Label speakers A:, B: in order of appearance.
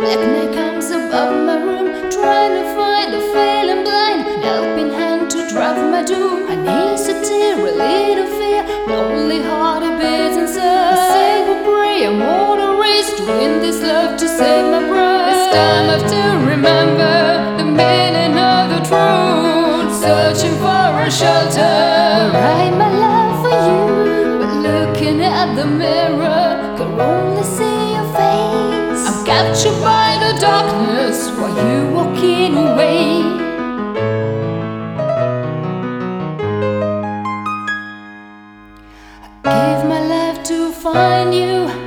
A: Black night comes above my room, trying to find the feeling blind, helping hand to drive my doom. I need to tear a little fear, lonely heart it beats inside. A simple prayer, more to race to win this love to save my pride. It's time I've to remember the meaning of the truth, searching for a shelter. Write my love for you, but looking at the mirror, can only see your face. I'm captured by the darkness while you walking away. I gave my life to find you.